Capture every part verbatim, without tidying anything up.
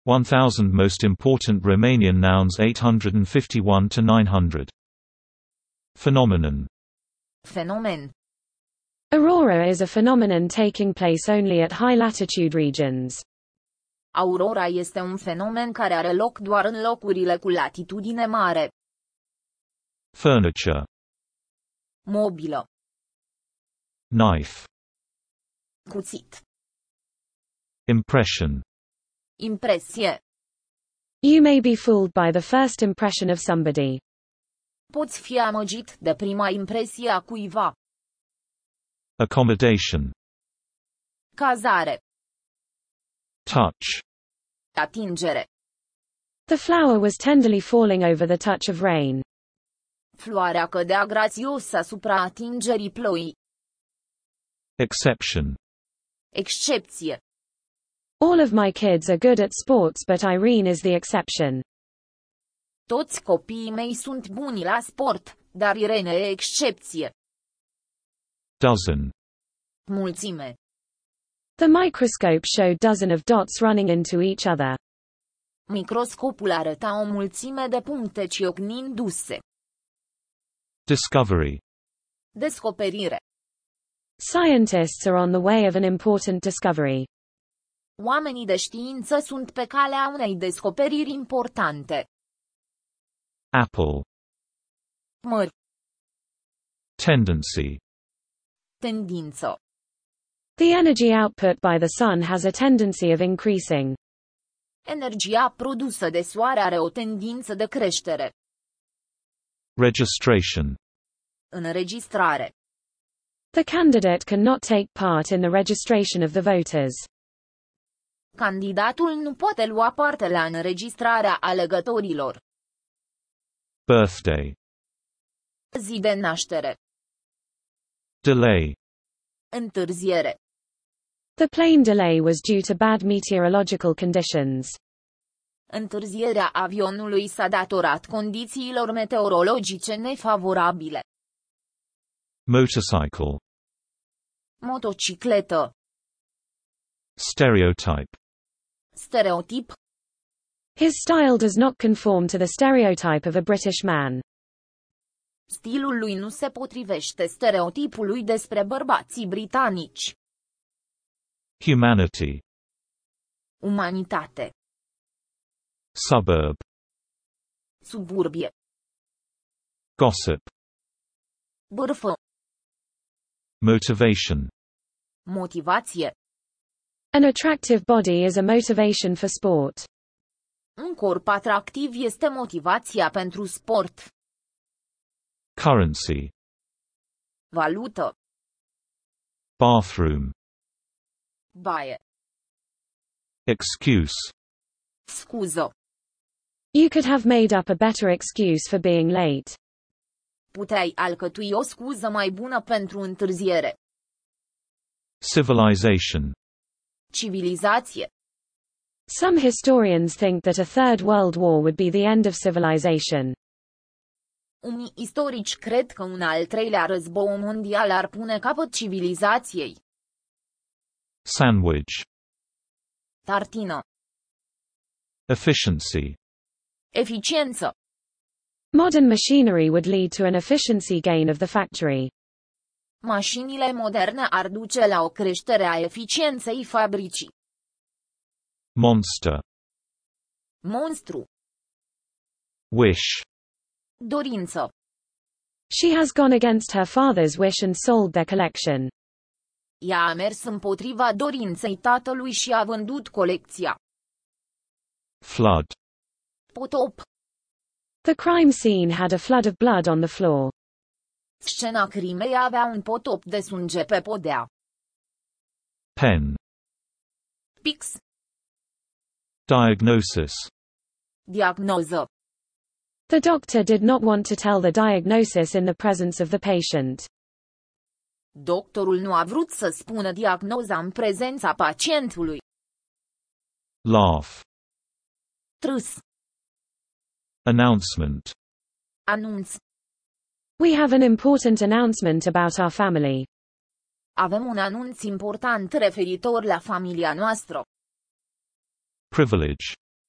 one thousand Most important Romanian nouns eight hundred fifty-one to nine hundred. Phenomenon. Fenomen. Aurora is a phenomenon taking place only at high latitude regions. Aurora este un fenomen care are loc doar în locurile cu latitudine mare. Furniture. Mobilă. Knife. Cuțit. Impression. Impresie. You may be fooled by the first impression of somebody. Poți fi amăgit de prima impresie a cuiva. Accommodation. Cazare. Touch. Atingere. The flower was tenderly falling over the touch of rain. Floarea cădea grațios asupra atingerii ploii. Exception. Excepție. All of my kids are good at sports, but Irene is the exception. Toți copiii mei sunt buni la sport, dar Irene e excepție. Dozen. Mulțime. The microscope showed dozen of dots running into each other. Microscopul arăta o mulțime de puncte ciocnindu-se. Discovery. Descoperire. Scientists are on the way of an important discovery. Oamenii de știință sunt pe calea unei descoperiri importante. Apple. Măr. Tendency. Tendință. The energy output by the sun has a tendency of increasing. Energia produsă de soare are o tendință de creștere. Registration. Înregistrare. The candidate cannot take part in the registration of the voters. Candidatul nu poate lua parte la înregistrarea alegătorilor. Birthday. Zi de naștere. Delay. Întârziere. The plane delay was due to bad meteorological conditions. Întârzierea avionului s-a datorat condițiilor meteorologice nefavorabile. Motorcycle. Motocicletă. Stereotype. Stereotip. His style does not conform to the stereotype of a British man. Stilul lui nu se potrivește stereotipului despre bărbații britanici. Humanity. Umanitate. Suburb. Suburbie. Gossip. Bârfă. Motivation. Motivație. An attractive body is a motivation for sport. Un corp atractiv este motivația pentru sport. Currency. Valută. Bathroom. Baie. Excuse. Scuză. You could have made up a better excuse for being late. Puteai alcătui o scuză mai bună pentru întârziere. Civilization. Civilizație. Some historians think that a third world war would be the end of civilization. Unii istorici cred că un al treilea război mondial ar pune capăt civilizației. Sandwich. Tartină. Efficiency. Eficiență. Modern machinery would lead to an efficiency gain of the factory. Mașinile moderne ar duce la o creștere a eficienței fabricii. Monster. Monstru. Wish. Dorință. She has gone against her father's wish and sold their collection. Ea a mers împotriva dorinței tatălui și a vândut colecția. Flood. Potop. The crime scene had a flood of blood on the floor. Scena crimei avea un potop de sânge pe podea. Pen. Pix. Diagnosis. Diagnoză. The doctor did not want to tell the diagnosis in the presence of the patient. Doctorul nu a vrut să spună diagnoza în prezența pacientului. Laugh. Trâs. Announcement. Anunț. We have an important announcement about our family. Avem un anunț important referitor la familia noastră. Privilege.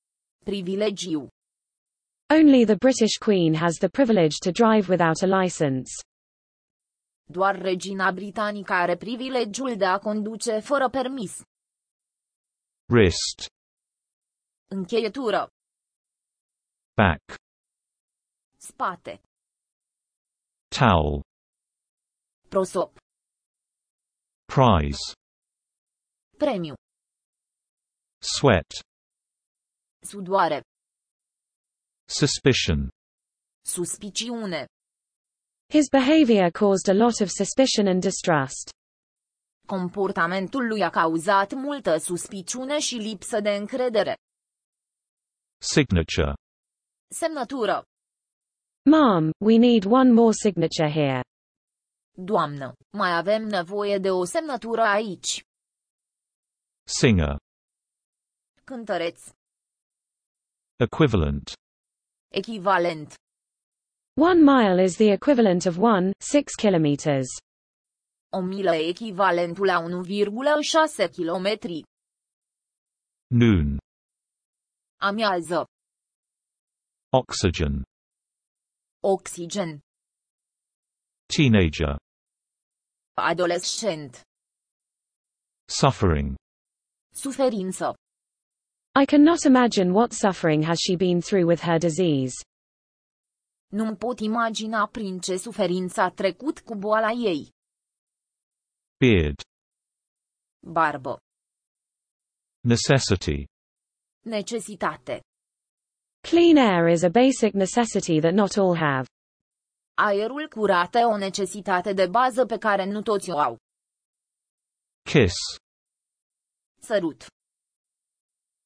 Privilegiu. Only the British Queen has the privilege to drive without a license. Doar regina britanică are privilegiul de a conduce fără permis. Wrist. Încheietură. Back. Spate. Towel. Prosop. Prize. Premiu. Sweat. Sudoare. Suspicion. Suspiciune. His behavior caused a lot of suspicion and distrust. Comportamentul lui a cauzat multă suspiciune și lipsă de încredere. Signature. Semnătură. Ma'am, we need one more signature here. Doamnă, mai avem nevoie de o semnătură aici. Singer. Cântăreț. Equivalent. Echivalent. One mile is the equivalent of one, six kilometers. O milă e echivalentul a unu virgulă șase kilometri. Noon. Amiază. Oxygen. Oxigen. Teenager. Adolescent. Suffering. Suferință. I cannot imagine what suffering has she been through with her disease. Nu-mi pot imagina prin ce suferință a trecut cu boala ei. Beard. Barbă. Necessity. Necesitate. Clean air is a basic necessity that not all have. Aerul curat e o necesitate de bază pe care nu toți o au. Kiss. Sărut.